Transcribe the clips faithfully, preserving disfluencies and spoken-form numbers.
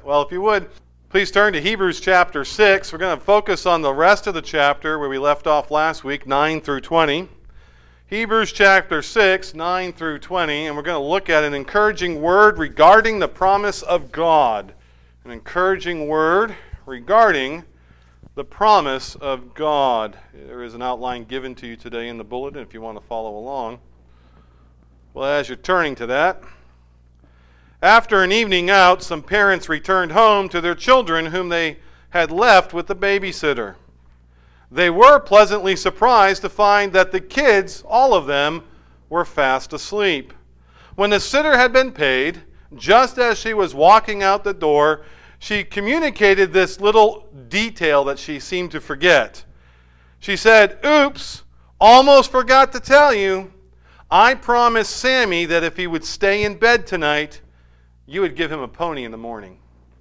Well, if you would, please turn to Hebrews chapter six. We're going to focus on the rest of the chapter where we left off last week, nine through twenty. Hebrews chapter six, nine through twenty, and we're going to look at an encouraging word regarding the promise of God. An encouraging word regarding the promise of God. There is an outline given to you today in the bulletin if you want to follow along. Well, as you're turning to that, after an evening out, some parents returned home to their children whom they had left with the babysitter. They were pleasantly surprised to find that the kids, all of them, were fast asleep. When the sitter had been paid, just as she was walking out the door, she communicated this little detail that she seemed to forget. She said, "Oops, almost forgot to tell you. I promised Sammy that if he would stay in bed tonight, you would give him a pony in the morning."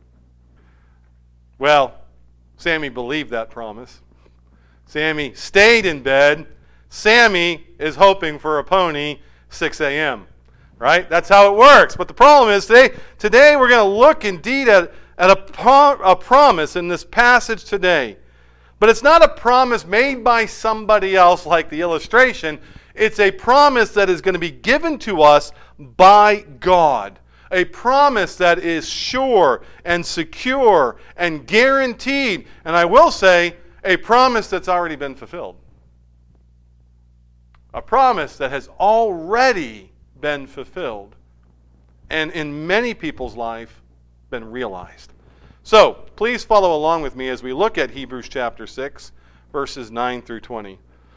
Well, Sammy believed that promise. Sammy stayed in bed. Sammy is hoping for a pony six a.m., right? That's how it works. But the problem is today, today we're going to look indeed at, at a, pro- a promise in this passage today. But it's not a promise made by somebody else like the illustration. It's a promise that is going to be given to us by God. A promise that is sure and secure and guaranteed. And I will say, a promise that's already been fulfilled. A promise that has already been fulfilled. And in many people's life, been realized. So, please follow along with me as we look at Hebrews chapter six, verses nine through twenty.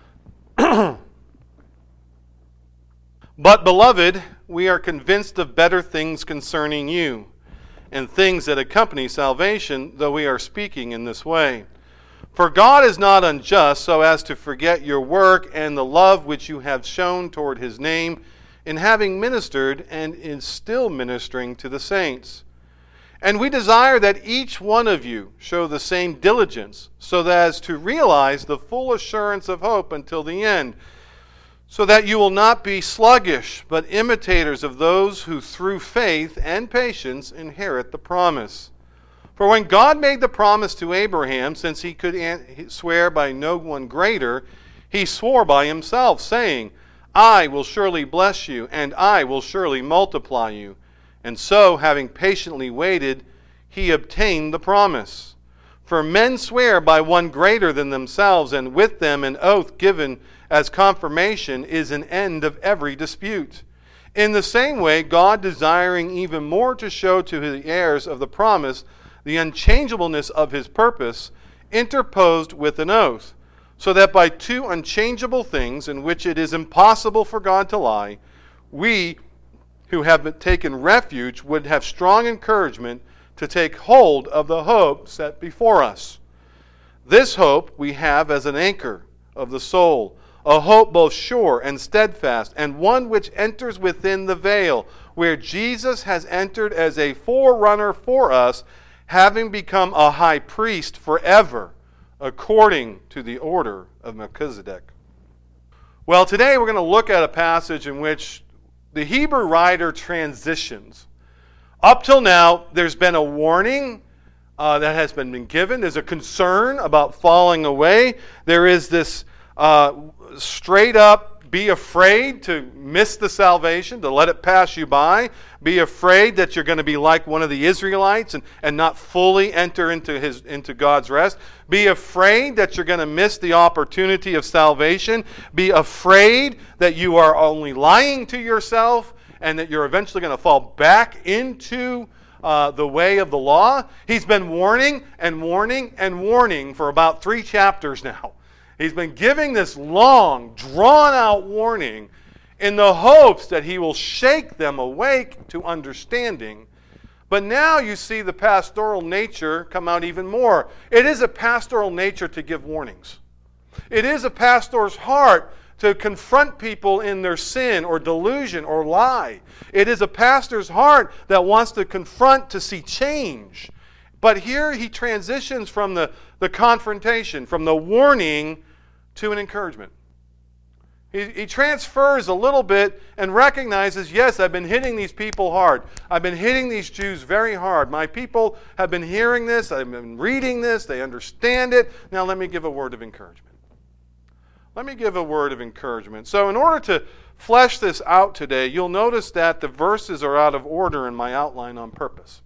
But, beloved, we are convinced of better things concerning you, and things that accompany salvation, though we are speaking in this way. For God is not unjust so as to forget your work and the love which you have shown toward his name, in having ministered and in still ministering to the saints. And we desire that each one of you show the same diligence, so that as to realize the full assurance of hope until the end, so that you will not be sluggish, but imitators of those who through faith and patience inherit the promise. For when God made the promise to Abraham, since he could swear by no one greater, he swore by himself, saying, I will surely bless you, and I will surely multiply you. And so, having patiently waited, he obtained the promise. For men swear by one greater than themselves, and with them an oath given as confirmation is an end of every dispute. In the same way, God, desiring even more to show to the heirs of the promise the unchangeableness of his purpose, interposed with an oath, so that by two unchangeable things in which it is impossible for God to lie, we who have taken refuge would have strong encouragement to take hold of the hope set before us. This hope we have as an anchor of the soul, a hope both sure and steadfast, and one which enters within the veil, where Jesus has entered as a forerunner for us, having become a high priest forever, according to the order of Melchizedek. Well, today we're going to look at a passage in which the Hebrew writer transitions. Up till now, there's been a warning uh, that has been given. There's a concern about falling away. There is this uh, straight up, be afraid to miss the salvation, to let it pass you by. Be afraid that you're going to be like one of the Israelites and, and not fully enter into his into God's rest. Be afraid that you're going to miss the opportunity of salvation. Be afraid that you are only lying to yourself and that you're eventually going to fall back into uh, the way of the law. He's been warning and warning and warning for about three chapters now. He's been giving this long, drawn-out warning in the hopes that he will shake them awake to understanding. But now you see the pastoral nature come out even more. It is a pastoral nature to give warnings. It is a pastor's heart to confront people in their sin or delusion or lie. It is a pastor's heart that wants to confront to see change. But here he transitions from the, the confrontation, from the warning to an encouragement. He, he transfers a little bit and recognizes, yes, I've been hitting these people hard. I've been hitting these Jews very hard. My people have been hearing this. I've been reading this. They understand it. Now let me give a word of encouragement. Let me give a word of encouragement. So in order to flesh this out today, you'll notice that the verses are out of order in my outline on purpose.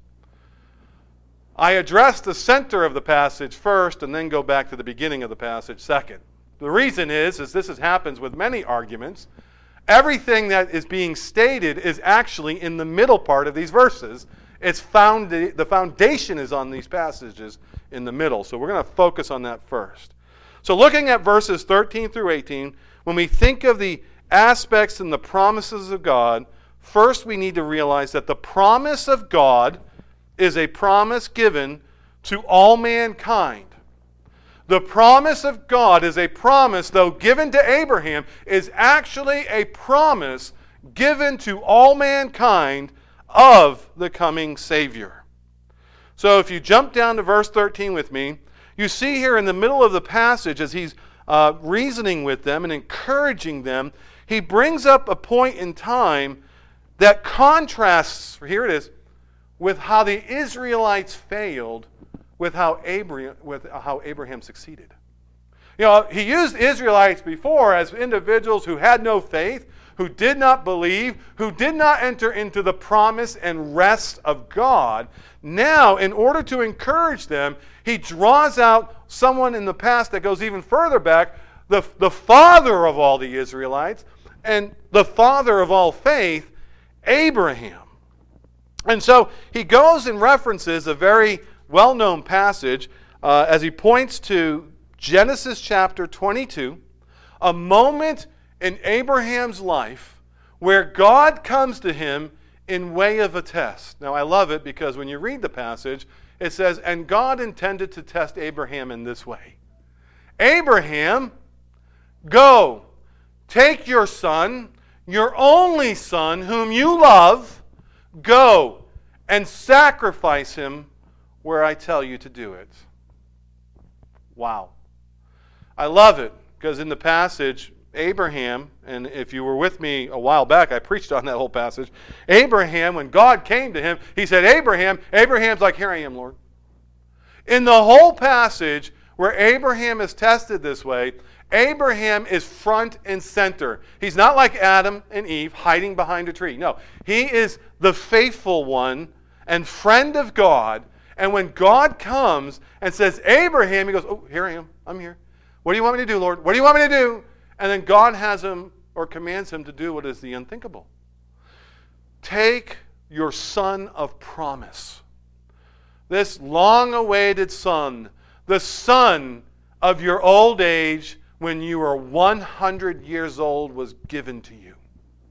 I address the center of the passage first and then go back to the beginning of the passage second. The reason is, is this is, happens with many arguments, everything that is being stated is actually in the middle part of these verses. It's found, the foundation is on these passages in the middle. So we're going to focus on that first. So looking at verses thirteen through eighteen, when we think of the aspects and the promises of God, first we need to realize that the promise of God is a promise given to all mankind. The promise of God is a promise, though given to Abraham, is actually a promise given to all mankind of the coming Savior. So if you jump down to verse thirteen with me, you see here in the middle of the passage, as he's uh, reasoning with them and encouraging them, he brings up a point in time that contrasts, here it is, with how the Israelites failed with how Abraham, with how Abraham succeeded. You know, he used Israelites before as individuals who had no faith, who did not believe, who did not enter into the promise and rest of God. Now, in order to encourage them, he draws out someone in the past that goes even further back, the, the father of all the Israelites, and the father of all faith, Abraham. And so he goes and references a very well-known passage uh, as he points to Genesis chapter twenty-two, a moment in Abraham's life where God comes to him in way of a test. Now I love it because when you read the passage, it says, and God intended to test Abraham in this way. Abraham, go, take your son, your only son, whom you love, go and sacrifice him where I tell you to do it. Wow. I love it because in the passage, Abraham, and if you were with me a while back, I preached on that whole passage. Abraham, when God came to him, he said, Abraham, Abraham's like, here I am, Lord. In the whole passage where Abraham is tested this way, Abraham is front and center. He's not like Adam and Eve hiding behind a tree. No, he is the faithful one and friend of God. And when God comes and says, Abraham, he goes, oh, here I am. I'm here. What do you want me to do, Lord? What do you want me to do? And then God has him or commands him to do what is the unthinkable. Take your son of promise. This long-awaited son, the son of your old age when you were one hundred years old was given to you.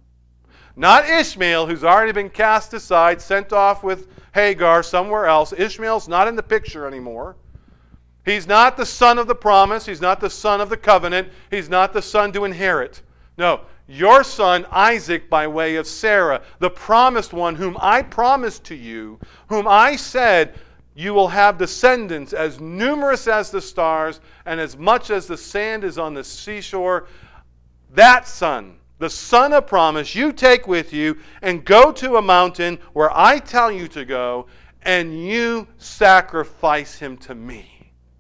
Not Ishmael, who's already been cast aside, sent off with Hagar somewhere else. Ishmael's not in the picture anymore. He's not the son of the promise. He's not the son of the covenant. He's not the son to inherit. No, your son Isaac by way of Sarah, the promised one whom I promised to you, whom I said you will have descendants as numerous as the stars and as much as the sand is on the seashore. That son, the son of promise, you take with you and go to a mountain where I tell you to go, and you sacrifice him to me.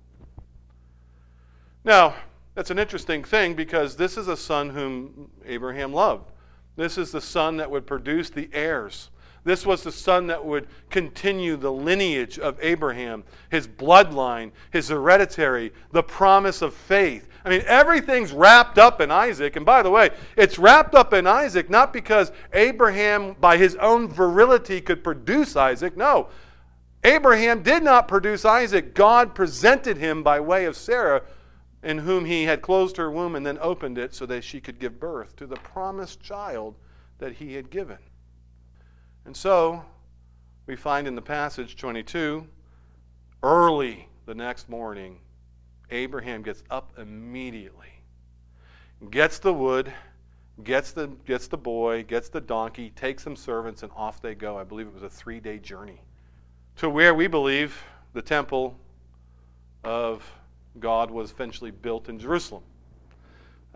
Now, that's an interesting thing because this is a son whom Abraham loved. This is the son that would produce the heirs. This was the son that would continue the lineage of Abraham, his bloodline, his hereditary, the promise of faith. I mean, everything's wrapped up in Isaac. And by the way, it's wrapped up in Isaac not because Abraham, by his own virility, could produce Isaac. No, Abraham did not produce Isaac. God presented him by way of Sarah, in whom he had closed her womb and then opened it so that she could give birth to the promised child that he had given. And so, we find in the passage twenty-two, early the next morning, Abraham gets up immediately, gets the wood, gets the, gets the boy, gets the donkey, takes some servants, and off they go. I believe it was a three-day journey to where we believe the temple of God was eventually built in Jerusalem.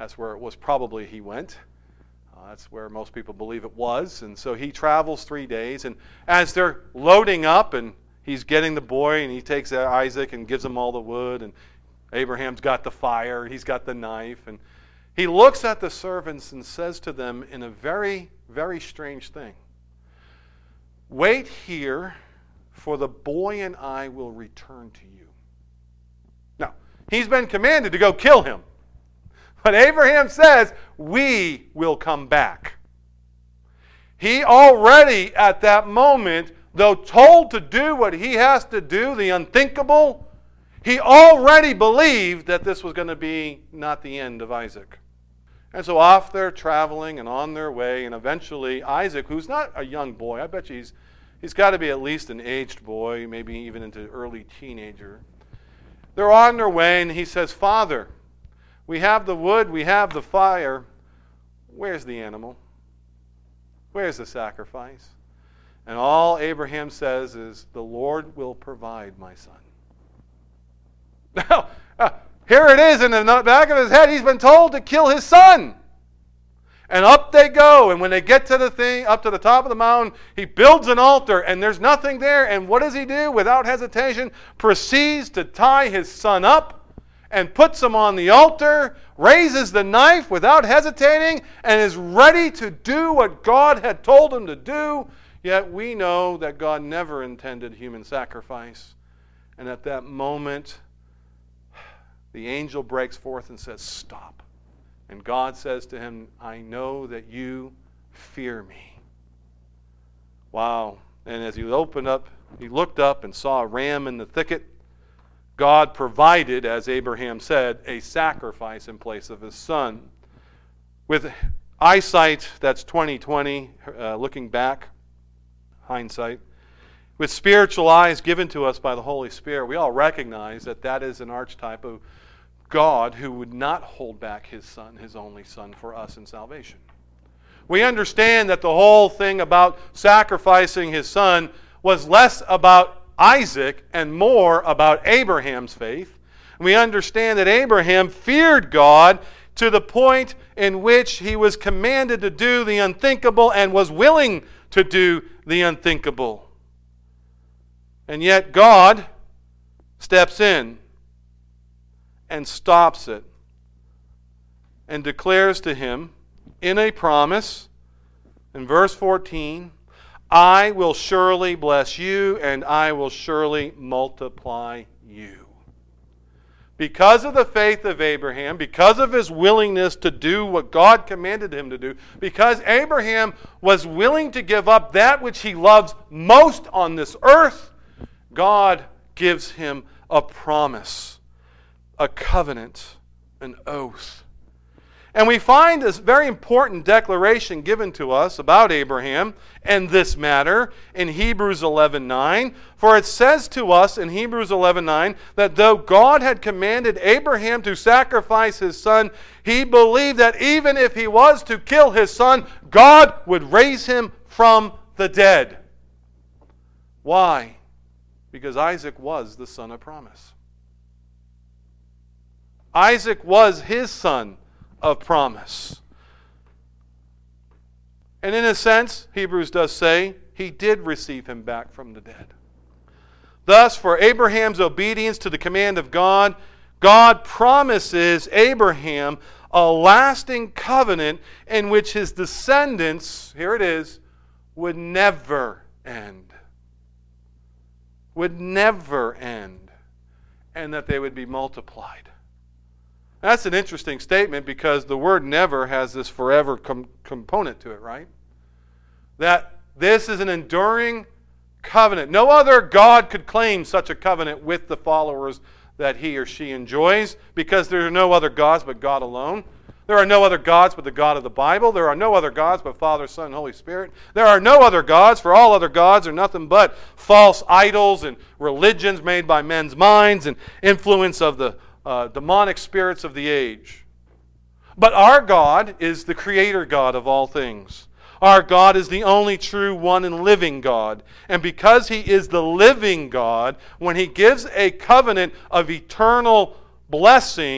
That's where it was probably he went. Uh, that's where most people believe it was. And so he travels three days. And as they're loading up and he's getting the boy, and he takes Isaac and gives him all the wood, and Abraham's got the fire, he's got the knife, and he looks at the servants and says to them in a very, very strange thing, "Wait here, for the boy and I will return to you." Now, he's been commanded to go kill him. But Abraham says, "We will come back." He already, at that moment, though told to do what he has to do, the unthinkable, he already believed that this was going to be not the end of Isaac. And so off they're traveling and on their way, and eventually Isaac, who's not a young boy, I bet you he's, he's got to be at least an aged boy, maybe even into early teenager. They're on their way, and he says, "Father, we have the wood, we have the fire. Where's the animal? Where's the sacrifice?" And all Abraham says is, "The Lord will provide, my son." Now, uh, here it is in the back of his head. He's been told to kill his son. And up they go. And when they get to the thing, up to the top of the mountain, he builds an altar, and there's nothing there. And what does he do? Without hesitation, proceeds to tie his son up and puts him on the altar, raises the knife without hesitating, and is ready to do what God had told him to do. Yet we know that God never intended human sacrifice. And at that moment, the angel breaks forth and says, "Stop." And God says to him, "I know that you fear me." Wow. And as he opened up, he looked up and saw a ram in the thicket. God provided, as Abraham said, a sacrifice in place of his son. With eyesight that's twenty twenty, uh, looking back, hindsight, with spiritual eyes given to us by the Holy Spirit, we all recognize that that is an archetype of God who would not hold back his son, his only son, for us in salvation. We understand that the whole thing about sacrificing his son was less about Isaac and more about Abraham's faith. We understand that Abraham feared God to the point in which he was commanded to do the unthinkable and was willing to do the unthinkable. And yet God steps in and stops it and declares to him in a promise in verse fourteen, "I will surely bless you and I will surely multiply you." Because of the faith of Abraham, because of his willingness to do what God commanded him to do, because Abraham was willing to give up that which he loves most on this earth, God gives him a promise, a covenant, an oath. And we find this very important declaration given to us about Abraham and this matter in Hebrews eleven nine. For it says to us in Hebrews eleven nine that though God had commanded Abraham to sacrifice his son, he believed that even if he was to kill his son, God would raise him from the dead. Why? Because Isaac was the son of promise. Isaac was his son of promise. And in a sense, Hebrews does say, he did receive him back from the dead. Thus, for Abraham's obedience to the command of God, God promises Abraham a lasting covenant in which his descendants, here it is, would never end. Would never end. And that they would be multiplied. That's an interesting statement because the word never has this forever com- component to it, right? That this is an enduring covenant. No other God could claim such a covenant with the followers that he or she enjoys because there are no other gods but God alone. There are no other gods but the God of the Bible. There are no other gods but Father, Son, and Holy Spirit. There are no other gods, for all other gods are nothing but false idols and religions made by men's minds and influence of the Uh, demonic spirits of the age. But our God is the creator God of all things. Our God is the only true one and living God. And because he is the living God, when he gives a covenant of eternal blessing,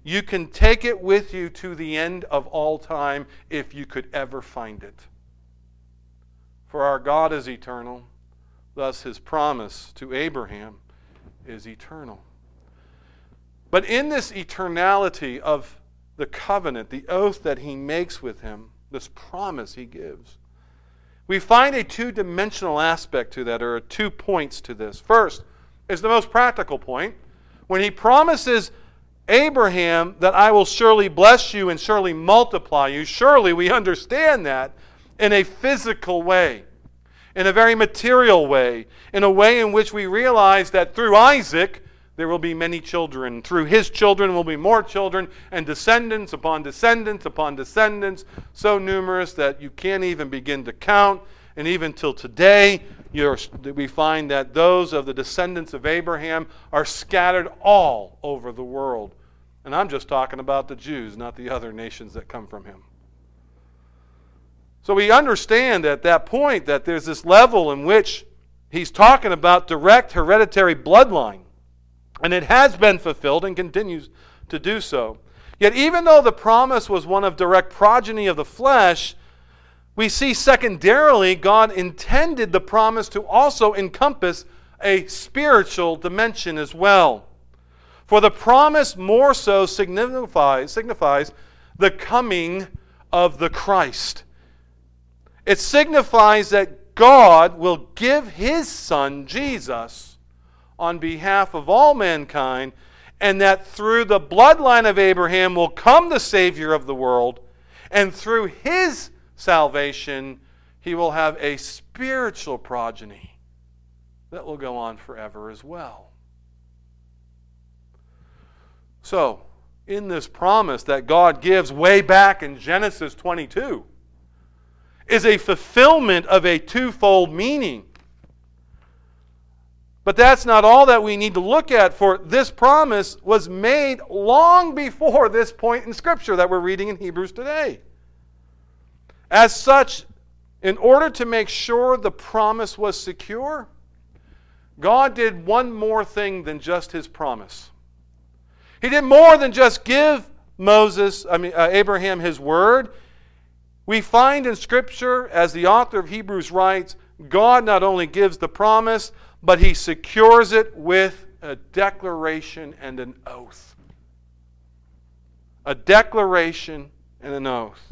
you can take it with you to the end of all time if you could ever find it. For our God is eternal, thus his promise to Abraham is eternal. But in this eternality of the covenant, the oath that he makes with him, this promise he gives, we find a two-dimensional aspect to that, or two points to this. First is the most practical point. When he promises Abraham that I will surely bless you and surely multiply you, surely we understand that in a physical way, in a very material way, in a way in which we realize that through Isaac there will be many children. Through his children will be more children, and descendants upon descendants upon descendants, so numerous that you can't even begin to count. And even till today, you're, we find that those of the descendants of Abraham are scattered all over the world. And I'm just talking about the Jews, not the other nations that come from him. So we understand at that point that there's this level in which he's talking about direct hereditary bloodline. And it has been fulfilled and continues to do so. Yet even though the promise was one of direct progeny of the flesh, we see secondarily God intended the promise to also encompass a spiritual dimension as well. For the promise more so signifies, signifies the coming of the Christ. It signifies that God will give his Son, Jesus, on behalf of all mankind, and that through the bloodline of Abraham will come the Savior of the world, and through his salvation he will have a spiritual progeny that will go on forever as well. So, in this promise that God gives way back in Genesis twenty-two is a fulfillment of a twofold meaning. But that's not all that we need to look at, for this promise was made long before this point in Scripture that we're reading in Hebrews today. As such, in order to make sure the promise was secure, God did one more thing than just his promise. He did more than just give Moses, I mean uh, Abraham his word. We find in Scripture, as the author of Hebrews writes, God not only gives the promise, but he secures it with a declaration and an oath. A declaration and an oath.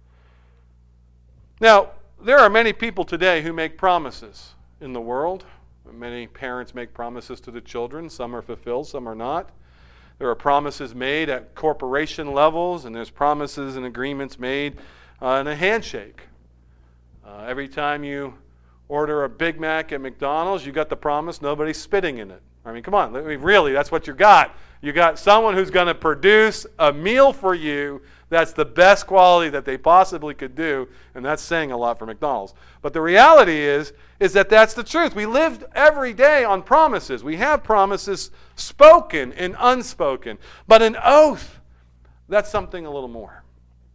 Now, there are many people today who make promises in the world. Many parents make promises to the children. Some are fulfilled, some are not. There are promises made at corporation levels, and there's promises and agreements made uh, in a handshake. Uh, every time you order a Big Mac at McDonald's, you got the promise nobody's spitting in it. I mean, come on, I mean, really, that's what you got. You got someone who's going to produce a meal for you that's the best quality that they possibly could do, and that's saying a lot for McDonald's. But the reality is, is that that's the truth. We live every day on promises. We have promises spoken and unspoken. But an oath, that's something a little more.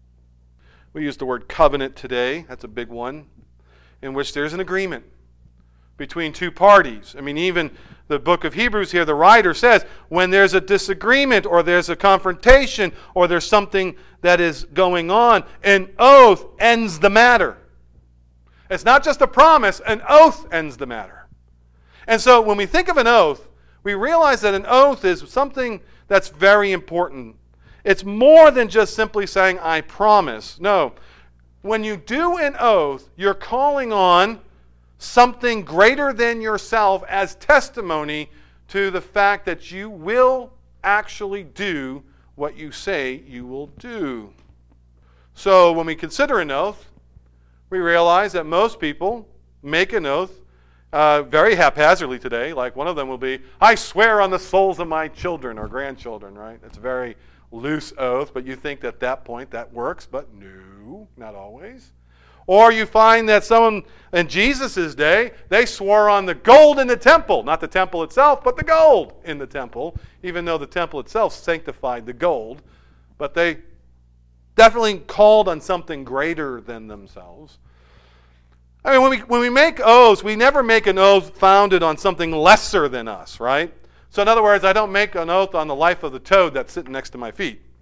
We use the word covenant today. That's a big one, in which there's an agreement between two parties. I mean, even the book of Hebrews here, the writer says, when there's a disagreement or there's a confrontation or there's something that is going on, an oath ends the matter. It's not just a promise, an oath ends the matter. And so when we think of an oath, we realize that an oath is something that's very important. It's more than just simply saying, I promise. No. When you do an oath, you're calling on something greater than yourself as testimony to the fact that you will actually do what you say you will do. So when we consider an oath, we realize that most people make an oath uh, very haphazardly today. Like one of them will be, I swear on the souls of my children or grandchildren, right? It's a very loose oath, but you think that at that point that works, but no, not always. Or you find that someone in Jesus' day, they swore on the gold in the temple. Not the temple itself, but the gold in the temple. Even though the temple itself sanctified the gold. But they definitely called on something greater than themselves. I mean, when we, when we make oaths, we never make an oath founded on something lesser than us, right? So in other words, I don't make an oath on the life of the toad that's sitting next to my feet.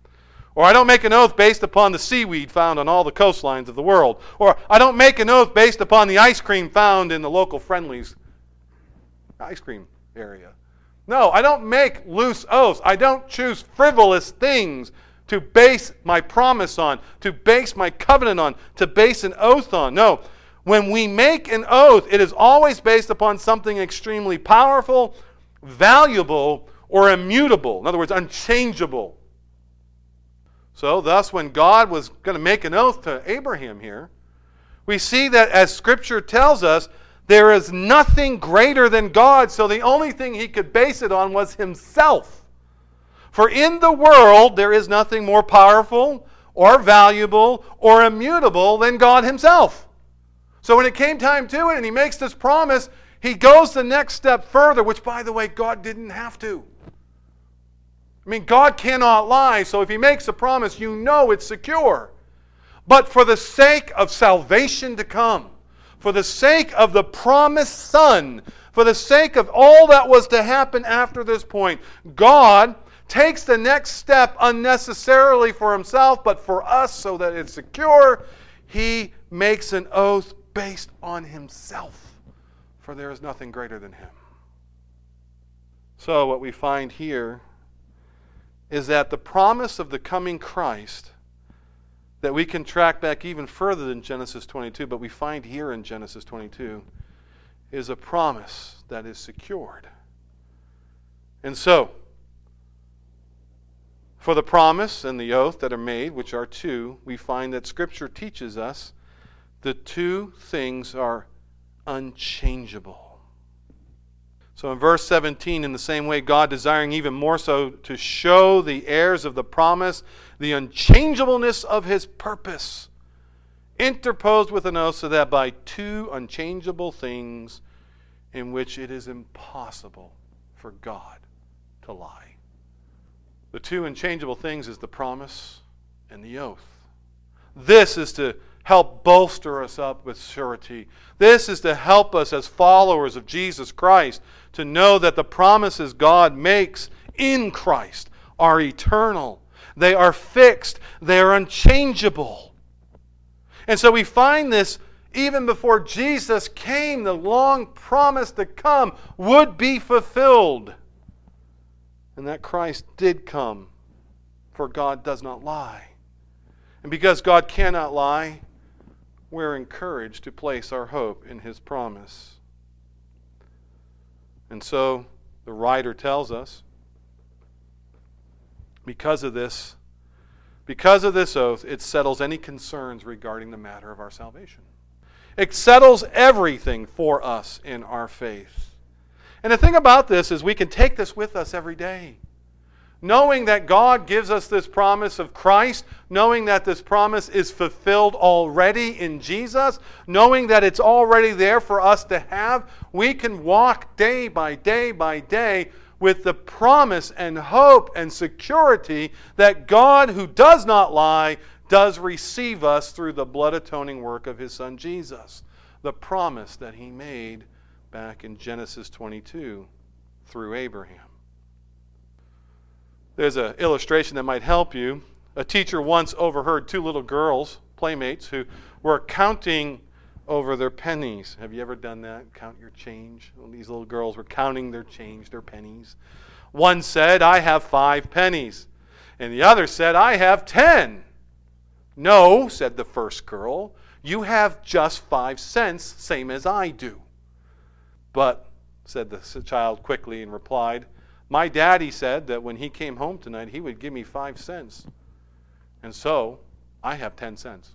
Or I don't make an oath based upon the seaweed found on all the coastlines of the world. Or I don't make an oath based upon the ice cream found in the local Friendly's ice cream area. No, I don't make loose oaths. I don't choose frivolous things to base my promise on, to base my covenant on, to base an oath on. No, when we make an oath, it is always based upon something extremely powerful, valuable, or immutable. In other words, unchangeable. So thus, when God was going to make an oath to Abraham here, we see that as Scripture tells us, there is nothing greater than God, so the only thing he could base it on was himself. For in the world, there is nothing more powerful or valuable or immutable than God himself. So when it came time to it and he makes this promise, he goes the next step further, which, by the way, God didn't have to. I mean, God cannot lie, so if he makes a promise, you know it's secure. But for the sake of salvation to come, for the sake of the promised Son, for the sake of all that was to happen after this point, God takes the next step unnecessarily for himself, but for us so that it's secure. He makes an oath based on himself, for there is nothing greater than him. So what we find here is that the promise of the coming Christ, that we can track back even further than Genesis twenty-two, but we find here in Genesis twenty-two, is a promise that is secured. And so, for the promise and the oath that are made, which are two, we find that Scripture teaches us the two things are unchangeable. So in verse seventeen, in the same way, God desiring even more so to show the heirs of the promise the unchangeableness of his purpose, interposed with an oath, so that by two unchangeable things in which it is impossible for God to lie. The two unchangeable things is the promise and the oath. This is to help bolster us up with surety. This is to help us as followers of Jesus Christ to know that the promises God makes in Christ are eternal. They are fixed. They are unchangeable. And so we find this even before Jesus came, the long promise to come would be fulfilled. And that Christ did come, for God does not lie. And because God cannot lie, we're encouraged to place our hope in his promise. And so the writer tells us, because of this, because of this oath, it settles any concerns regarding the matter of our salvation. It settles everything for us in our faith. And the thing about this is we can take this with us every day. Knowing that God gives us this promise of Christ, knowing that this promise is fulfilled already in Jesus, knowing that it's already there for us to have, we can walk day by day by day with the promise and hope and security that God, who does not lie, does receive us through the blood-atoning work of his Son Jesus. The promise that he made back in Genesis twenty-two through Abraham. There's an illustration that might help you. A teacher once overheard two little girls, playmates, who were counting over their pennies. Have you ever done that? Count your change? Well, these little girls were counting their change, their pennies. One said, "I have five pennies." And the other said, "I have ten." "No," said the first girl, "you have just five cents, same as I do." "But," said the child quickly and replied, "My daddy said that when he came home tonight, he would give me five cents. And so, I have ten cents.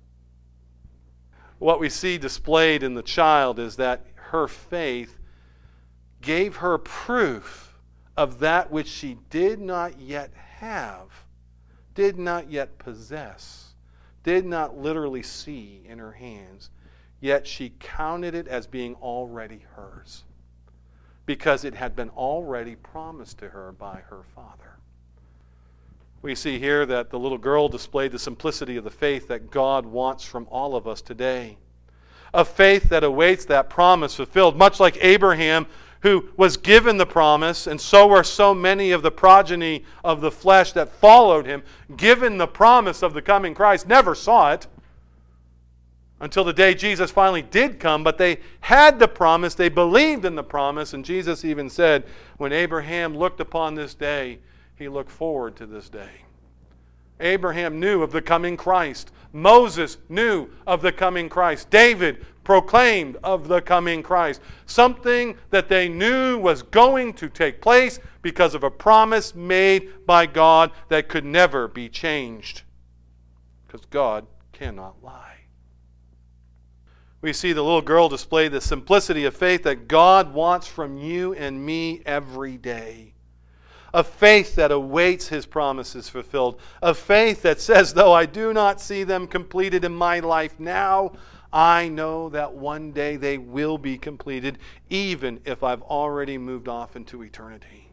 What we see displayed in the child is that her faith gave her proof of that which she did not yet have, did not yet possess, did not literally see in her hands, yet she counted it as being already hers, because it had been already promised to her by her father. We see here that the little girl displayed the simplicity of the faith that God wants from all of us today. A faith that awaits that promise fulfilled, much like Abraham, who was given the promise, and so were so many of the progeny of the flesh that followed him, given the promise of the coming Christ, never saw it until the day Jesus finally did come. But they had the promise, they believed in the promise, and Jesus even said, when Abraham looked upon this day, he looked forward to this day. Abraham knew of the coming Christ. Moses knew of the coming Christ. David proclaimed of the coming Christ. Something that they knew was going to take place because of a promise made by God that could never be changed. Because God cannot lie. We see the little girl display the simplicity of faith that God wants from you and me every day. A faith that awaits His promises fulfilled. A faith that says, though I do not see them completed in my life now, I know that one day they will be completed, even if I've already moved off into eternity.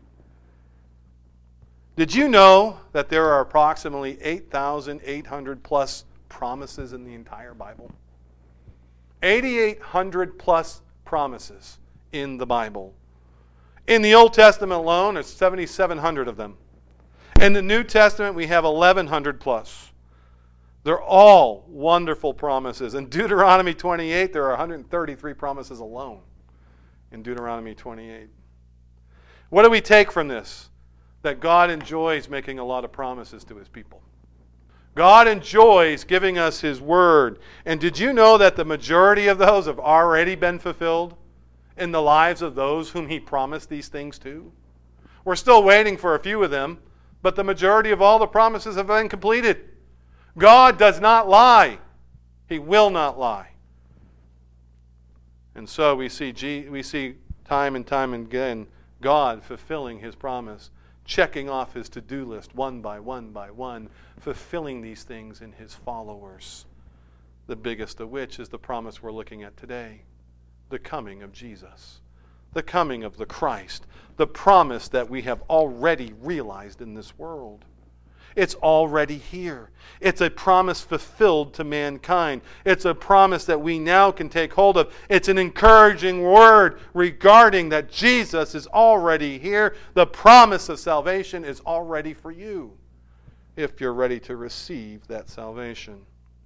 Did you know that there are approximately eight thousand eight hundred plus promises in the entire Bible? eight thousand eight hundred plus promises in the Bible. In the Old Testament alone, there's seven thousand seven hundred of them. In the New Testament, we have eleven hundred plus. They're all wonderful promises. In Deuteronomy twenty-eight, there are one hundred thirty-three promises alone in Deuteronomy twenty-eight. What do we take from this? That God enjoys making a lot of promises to His people. God enjoys giving us His word. And did you know that the majority of those have already been fulfilled in the lives of those whom He promised these things to? We're still waiting for a few of them, but the majority of all the promises have been completed. God does not lie. He will not lie. And so we see, G, we see time and time again God fulfilling His promise, checking off His to-do list one by one by one, fulfilling these things in His followers. The biggest of which is the promise we're looking at today. The coming of Jesus. The coming of the Christ. The promise that we have already realized in this world. It's already here. It's a promise fulfilled to mankind. It's a promise that we now can take hold of. It's an encouraging word regarding that Jesus is already here. The promise of salvation is already for you if you're ready to receive that salvation.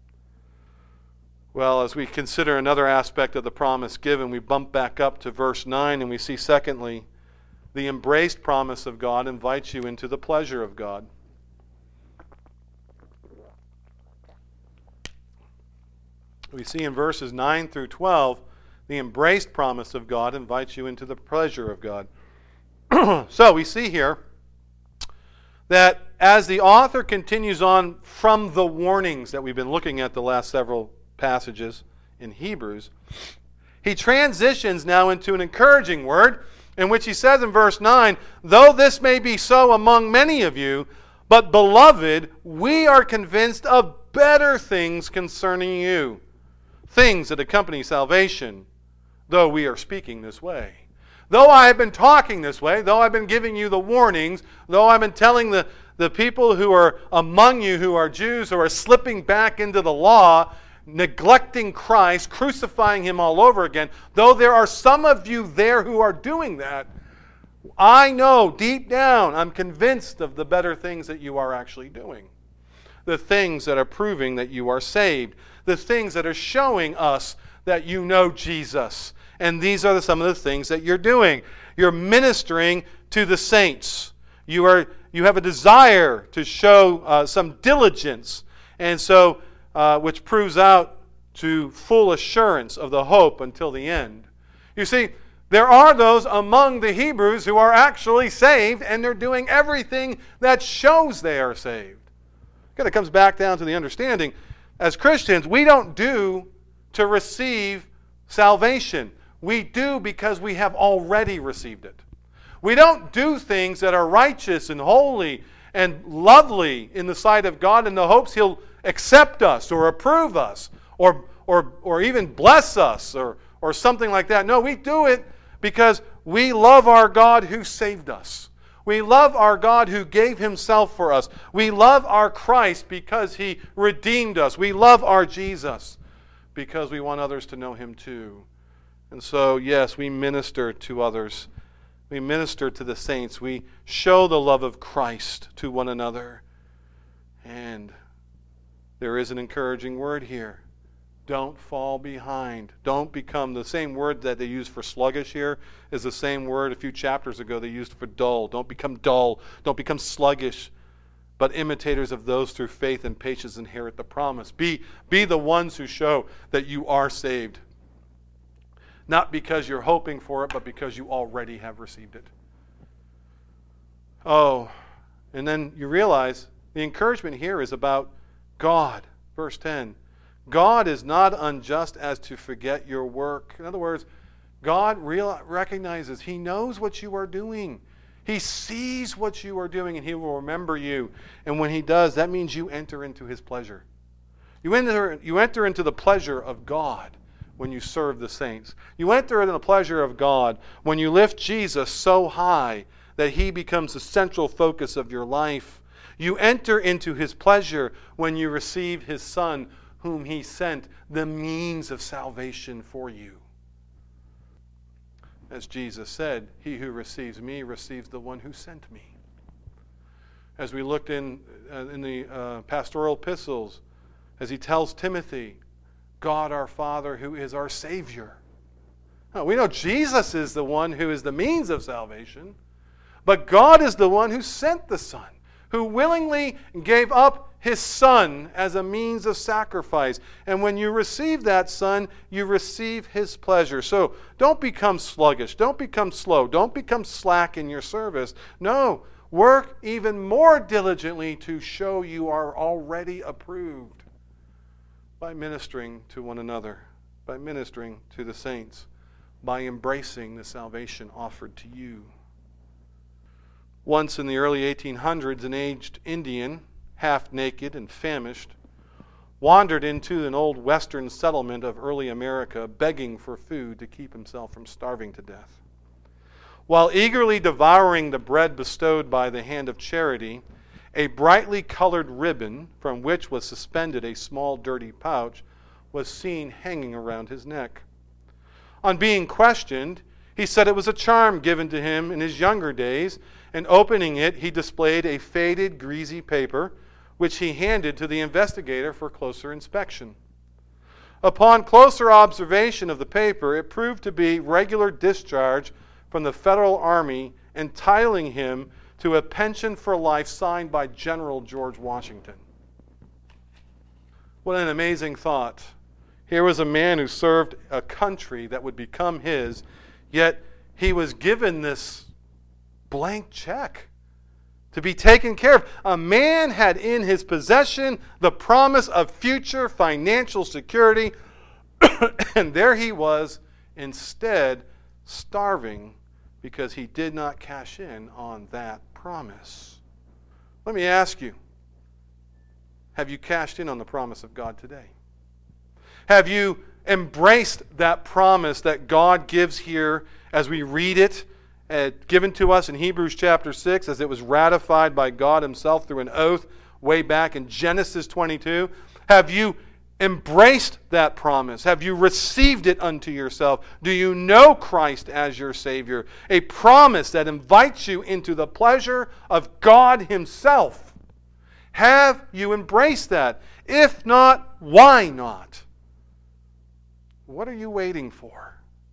Well, as we consider another aspect of the promise given, we bump back up to verse nine and we see, secondly, the embraced promise of God invites you into the pleasure of God. We see in verses nine through twelve, the embraced promise of God invites you into the pleasure of God. So we see here that as the author continues on from the warnings that we've been looking at the last several passages in Hebrews, he transitions now into an encouraging word in which he says in verse nine, though this may be so among many of you, but beloved, we are convinced of better things concerning you, things that accompany salvation, though we are speaking this way. Though I have been talking this way, though I've been giving you the warnings, though I've been telling the, the people who are among you who are Jews, who are slipping back into the law, neglecting Christ, crucifying Him all over again, though there are some of you there who are doing that, I know deep down, I'm convinced of the better things that you are actually doing. The things that are proving that you are saved. The things that are showing us that you know Jesus. And these are some of the things that you're doing. You're ministering to the saints. You are you have a desire to show uh, some diligence. And so, uh, which proves out to full assurance of the hope until the end. You see, there are those among the Hebrews who are actually saved, and they're doing everything that shows they are saved. Again, it comes back down to the understanding. As Christians, we don't do to receive salvation. We do because we have already received it. We don't do things that are righteous and holy and lovely in the sight of God in the hopes He'll accept us or approve us or, or, or even bless us or, or something like that. No, we do it because we love our God who saved us. We love our God who gave Himself for us. We love our Christ because He redeemed us. We love our Jesus because we want others to know Him too. And so, yes, we minister to others We minister to the saints. We show the love of Christ to one another. And there is an encouraging word here. Don't fall behind. Don't become, the same word that they use for sluggish here is the same word a few chapters ago they used for dull. Don't become dull. Don't become sluggish, but imitators of those through faith and patience inherit the promise. Be, be the ones who show that you are saved. Not because you're hoping for it, but because you already have received it. Oh, and then you realize the encouragement here is about God. Verse ten. God is not unjust as to forget your work. In other words, God real, recognizes, He knows what you are doing. He sees what you are doing, and He will remember you. And when He does, that means you enter into His pleasure. You enter, you enter into the pleasure of God when you serve the saints. You enter into the pleasure of God when you lift Jesus so high that He becomes the central focus of your life. You enter into His pleasure when you receive His Son, whom He sent, the means of salvation for you. As Jesus said, he who receives me receives the one who sent me. As we looked in, uh, in the uh, pastoral epistles, as he tells Timothy, God our Father who is our Savior. Now, we know Jesus is the one who is the means of salvation, but God is the one who sent the Son, who willingly gave up His Son as a means of sacrifice. And when you receive that Son, you receive His pleasure. So don't become sluggish. Don't become slow. Don't become slack in your service. No, work even more diligently to show you are already approved by ministering to one another, by ministering to the saints, by embracing the salvation offered to you. Once in the early eighteen hundreds, an aged Indian, half naked and famished, wandered into an old western settlement of early America, begging for food to keep himself from starving to death. While eagerly devouring the bread bestowed by the hand of charity, a brightly colored ribbon, from which was suspended a small dirty pouch, was seen hanging around his neck. On being questioned, he said it was a charm given to him in his younger days, and opening it, he displayed a faded, greasy paper, which he handed to the investigator for closer inspection. Upon closer observation of the paper, it proved to be regular discharge from the Federal Army, entitling him to a pension for life signed by General George Washington. What an amazing thought. Here was a man who served a country that would become his, yet he was given this blank check to be taken care of. A man had in his possession the promise of future financial security, and there he was instead starving because he did not cash in on that promise. Let me ask you, have you cashed in on the promise of God today? Have you embraced that promise that God gives here as we read it, uh, given to us in Hebrews chapter six, as it was ratified by God Himself through an oath way back in Genesis twenty-two? Have you embraced that promise? Have you received it unto yourself? Do you know Christ as your Savior? A promise that invites you into the pleasure of God Himself. Have you embraced that? If not, why not? What are you waiting for?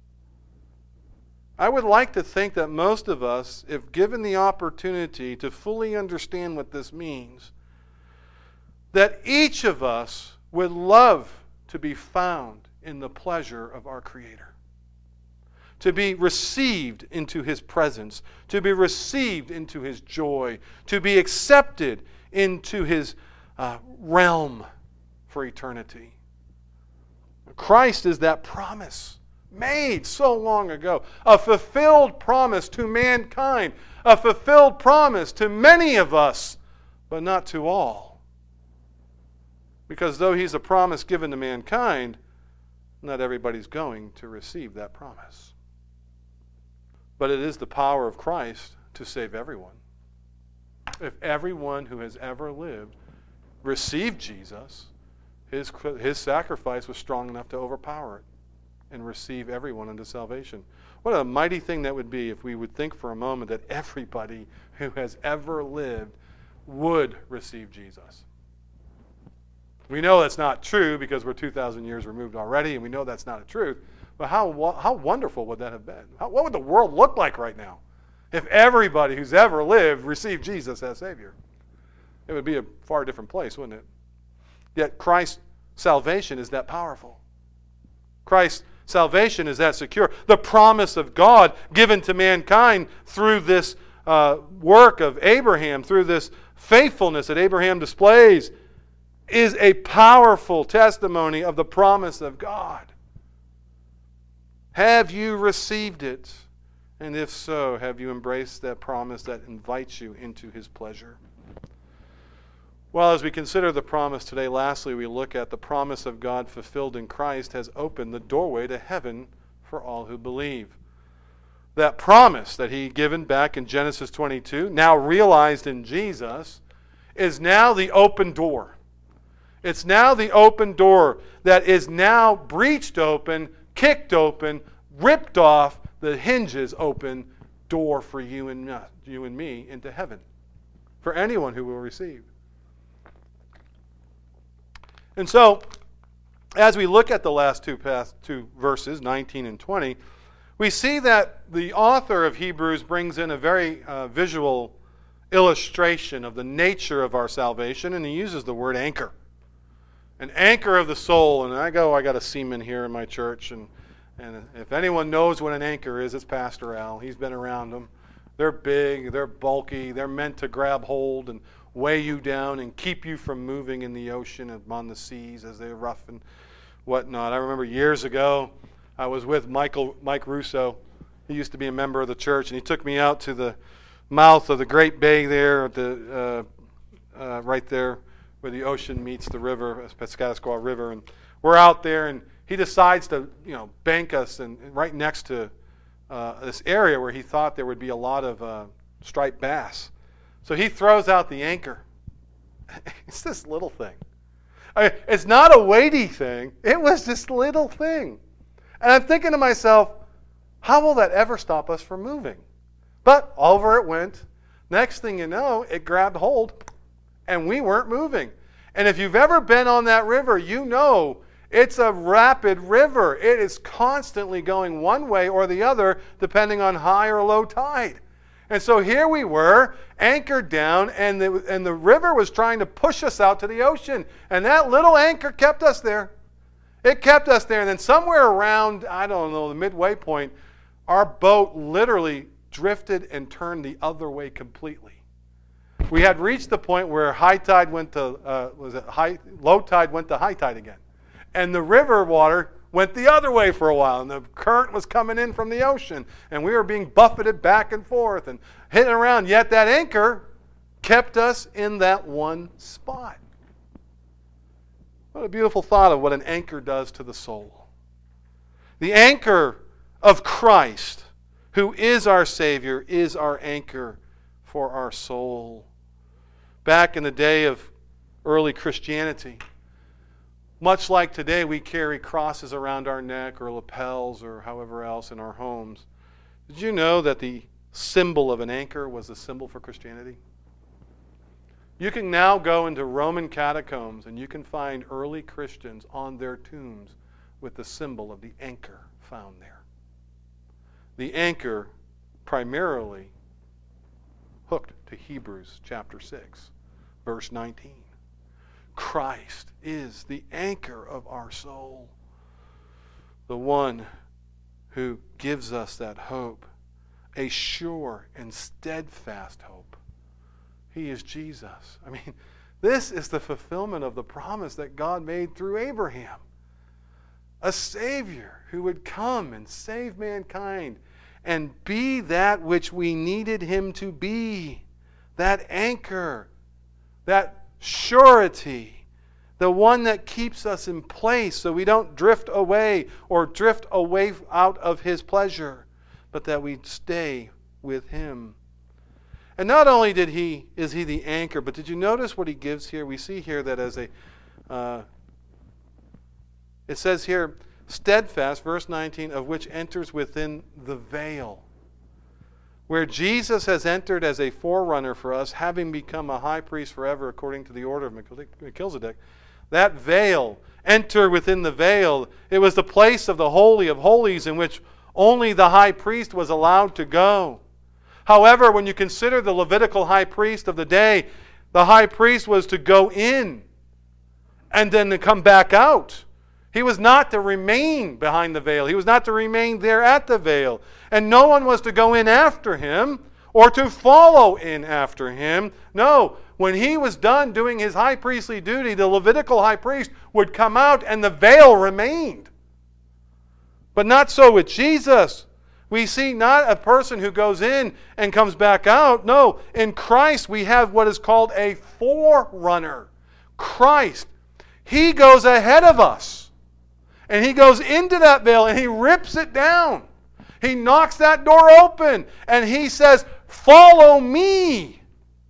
I would like to think that most of us, if given the opportunity to fully understand what this means, that each of us would love to be found in the pleasure of our Creator, to be received into His presence, to be received into His joy, to be accepted into His uh, realm for eternity. Christ is that promise made so long ago, a fulfilled promise to mankind, a fulfilled promise to many of us, but not to all. Because though He's a promise given to mankind, not everybody's going to receive that promise. But it is the power of Christ to save everyone. If everyone who has ever lived received Jesus, his, his sacrifice was strong enough to overpower it. and receive everyone unto salvation. What a mighty thing that would be if we would think for a moment that everybody who has ever lived would receive Jesus. We know that's not true because we're two thousand years removed already, and we know that's not a truth. But how how wonderful would that have been? How, what would the world look like right now if everybody who's ever lived received Jesus as Savior? It would be a far different place, wouldn't it? Yet Christ's salvation is that powerful. Christ's salvation is that secure. The promise of God given to mankind through this uh, work of Abraham, through this faithfulness that Abraham displays, is a powerful testimony of the promise of God. Have you received it? And if so, have you embraced that promise that invites you into His pleasure? Well, as we consider the promise today, lastly, we look at the promise of God fulfilled in Christ has opened the doorway to heaven for all who believe. That promise that He given back in Genesis twenty-two, now realized in Jesus, is now the open door. It's now the open door that is now breached open, kicked open, ripped off, the hinges open door for you and me, you and me into heaven. For anyone who will receive. And so, as we look at the last two, past two verses, nineteen and twenty, we see that the author of Hebrews brings in a very uh, visual illustration of the nature of our salvation, and he uses the word anchor. An anchor of the soul. And I go, I got a seaman here in my church, and, and if anyone knows what an anchor is, it's Pastor Al. He's been around them. They're big, they're bulky, they're meant to grab hold and weigh you down and keep you from moving in the ocean and on the seas as they're rough and whatnot. I remember years ago, I was with Michael, Mike Russo. He used to be a member of the church, and he took me out to the mouth of the Great Bay there, at the, uh, uh, right there where the ocean meets the river, Piscataqua River. And we're out there, and he decides to, you know, bank us and, and right next to uh, this area where he thought there would be a lot of uh, striped bass. So he throws out the anchor. It's this little thing. I mean, it's not a weighty thing. It was this little thing. And I'm thinking to myself, how will that ever stop us from moving? But over it went. Next thing you know, it grabbed hold, and we weren't moving. And if you've ever been on that river, you know it's a rapid river. It is constantly going one way or the other, depending on high or low tide. And so here we were, anchored down, and the, and the river was trying to push us out to the ocean. And that little anchor kept us there. It kept us there. And then somewhere around, I don't know, the midway point, our boat literally drifted and turned the other way completely. We had reached the point where high tide went to, uh, was it high, low tide went to high tide again. And the river water went the other way for a while, and the current was coming in from the ocean, and we were being buffeted back and forth and hitting around, yet that anchor kept us in that one spot. What a beautiful thought of what an anchor does to the soul. The anchor of Christ, who is our Savior, is our anchor for our soul. Back in the day of early Christianity, much like today, we carry crosses around our neck or lapels or however else in our homes. Did you know that the symbol of an anchor was a symbol for Christianity? You can now go into Roman catacombs and you can find early Christians on their tombs with the symbol of the anchor found there. The anchor primarily hooked to Hebrews chapter six, verse nineteen. Christ is the anchor of our soul, the one who gives us that hope, a sure and steadfast hope. He is Jesus. I mean, this is the fulfillment of the promise that God made through Abraham. A Savior who would come and save mankind and be that which we needed Him to be. That anchor, that surety, the one that keeps us in place so we don't drift away or drift away out of His pleasure, but that we stay with Him. And not only did he is He the anchor, but did you notice what He gives here? We see here that as a, uh, it says here, steadfast, verse nineteen, of which enters within the veil. Where Jesus has entered as a forerunner for us, having become a high priest forever according to the order of Melchizedek, that veil, enter within the veil, it was the place of the Holy of Holies in which only the high priest was allowed to go. However, when you consider the Levitical high priest of the day, the high priest was to go in and then to come back out. He was not to remain behind the veil. He was not to remain there at the veil. And no one was to go in after him or to follow in after him. No, when he was done doing his high priestly duty, the Levitical high priest would come out and the veil remained. But not so with Jesus. We see not a person who goes in and comes back out. No, in Christ we have what is called a forerunner. Christ, He goes ahead of us. And He goes into that veil and He rips it down. He knocks that door open and He says, "Follow me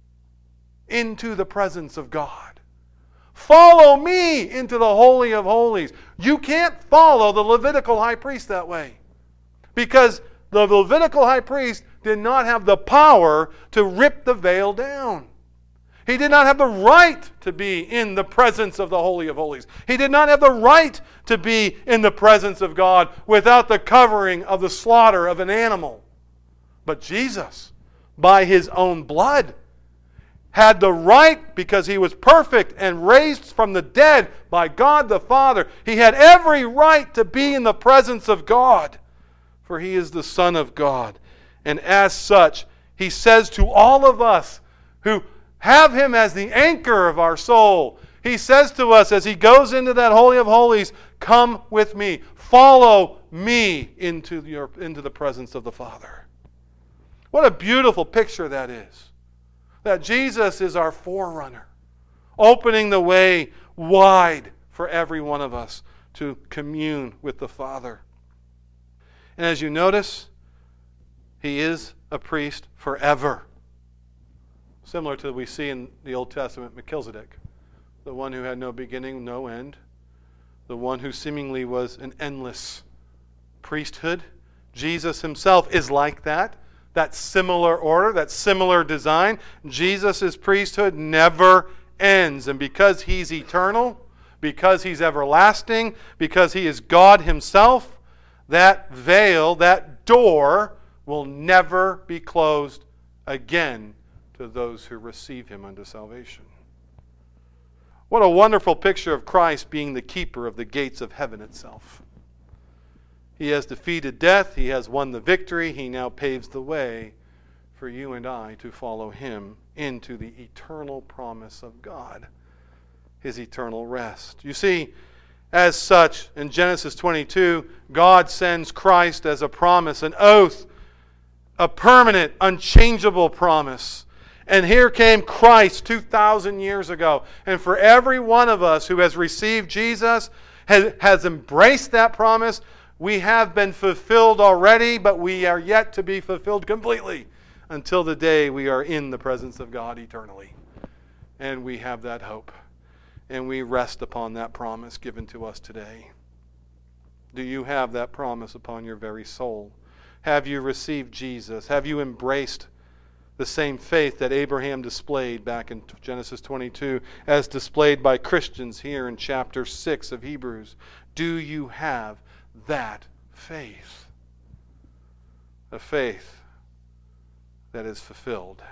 into the presence of God. Follow me into the Holy of Holies." You can't follow the Levitical high priest that way. Because the Levitical high priest did not have the power to rip the veil down. He did not have the right to be in the presence of the Holy of Holies. He did not have the right to be in the presence of God without the covering of the slaughter of an animal. But Jesus, by His own blood, had the right, because He was perfect and raised from the dead by God the Father. He had every right to be in the presence of God, for He is the Son of God. And as such, He says to all of us who have Him as the anchor of our soul, He says to us as He goes into that Holy of Holies, "Come with me, follow me into, your, into the presence of the Father." What a beautiful picture that is. That Jesus is our forerunner, opening the way wide for every one of us to commune with the Father. And as you notice, He is a priest forever. Similar to what we see in the Old Testament Melchizedek, the one who had no beginning, no end, the one who seemingly was an endless priesthood. Jesus Himself is like that. That similar order, that similar design. Jesus' priesthood never ends. And because He's eternal, because He's everlasting, because He is God Himself, that veil, that door, will never be closed again to those who receive Him unto salvation. What a wonderful picture of Christ being the keeper of the gates of heaven itself. He has defeated death. He has won the victory. He now paves the way for you and I to follow Him into the eternal promise of God, His eternal rest. You see, as such, in Genesis twenty-two, God sends Christ as a promise, an oath, a permanent, unchangeable promise. And here came Christ two thousand years ago. And for every one of us who has received Jesus, has, has embraced that promise, we have been fulfilled already, but we are yet to be fulfilled completely until the day we are in the presence of God eternally. And we have that hope. And we rest upon that promise given to us today. Do you have that promise upon your very soul? Have you received Jesus? Have you embraced the same faith that Abraham displayed back in Genesis twenty-two as displayed by Christians here in chapter six of Hebrews? Do you have that faith? A faith that is fulfilled.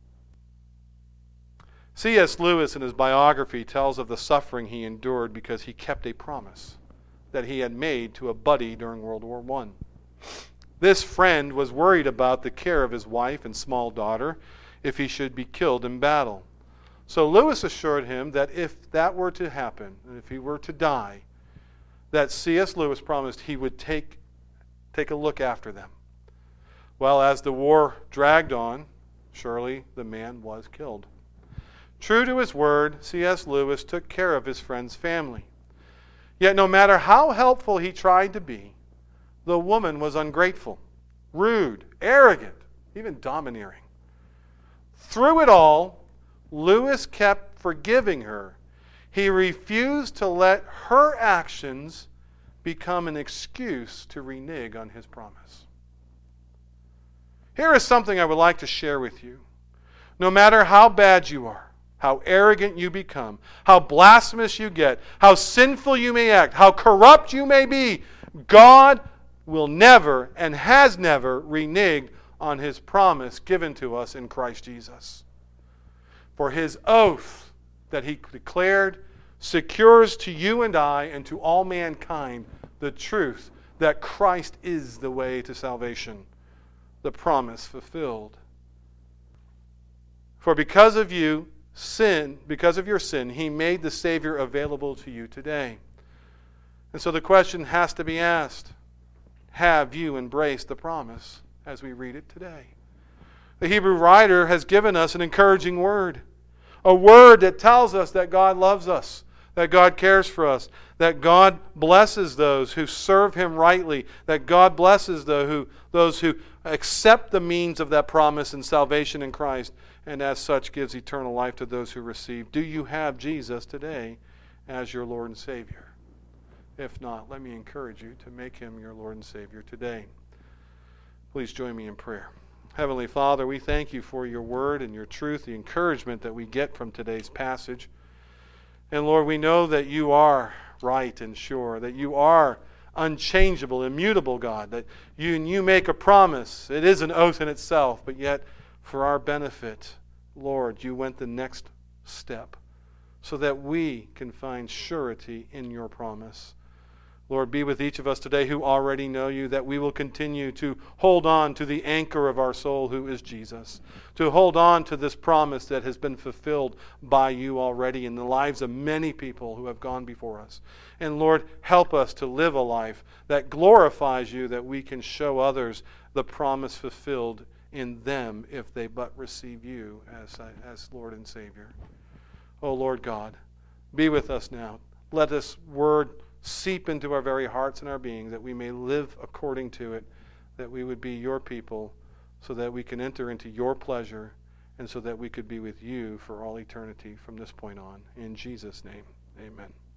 C S Lewis in his biography tells of the suffering he endured because he kept a promise that he had made to a buddy during World War One. This friend was worried about the care of his wife and small daughter if he should be killed in battle. So Lewis assured him that if that were to happen, and if he were to die, that C S Lewis promised he would take, take a look after them. Well, as the war dragged on, surely the man was killed. True to his word, C S Lewis took care of his friend's family. Yet no matter how helpful he tried to be, the woman was ungrateful, rude, arrogant, even domineering. Through it all, Lewis kept forgiving her. He refused to let her actions become an excuse to renege on his promise. Here is something I would like to share with you. No matter how bad you are, how arrogant you become, how blasphemous you get, how sinful you may act, how corrupt you may be, God will never and has never reneged on his promise given to us in Christ Jesus. For his oath that he declared secures to you and I and to all mankind the truth that Christ is the way to salvation, the promise fulfilled. For because of you, sin, because of your sin, he made the Savior available to you today. And so the question has to be asked, have you embraced the promise as we read it today? The Hebrew writer has given us an encouraging word, a word that tells us that God loves us, that God cares for us, that God blesses those who serve him rightly, that God blesses the who, those who accept the means of that promise and salvation in Christ, and as such gives eternal life to those who receive. Do you have Jesus today as your Lord and Savior? If not, let me encourage you to make him your Lord and Savior today. Please join me in prayer. Heavenly Father, we thank you for your word and your truth, the encouragement that we get from today's passage. And Lord, we know that you are right and sure, that you are unchangeable, immutable God, that you, you make a promise. It is an oath in itself, but yet for our benefit, Lord, you went the next step so that we can find surety in your promise. Lord, be with each of us today who already know you, that we will continue to hold on to the anchor of our soul, who is Jesus, to hold on to this promise that has been fulfilled by you already in the lives of many people who have gone before us. And Lord, help us to live a life that glorifies you, that we can show others the promise fulfilled in them if they but receive you as, as Lord and Savior. Oh Lord God, be with us now. Let this word seep into our very hearts and our being, that we may live according to it, that we would be your people, so that we can enter into your pleasure, and so that we could be with you for all eternity from this point on. In Jesus' name, amen.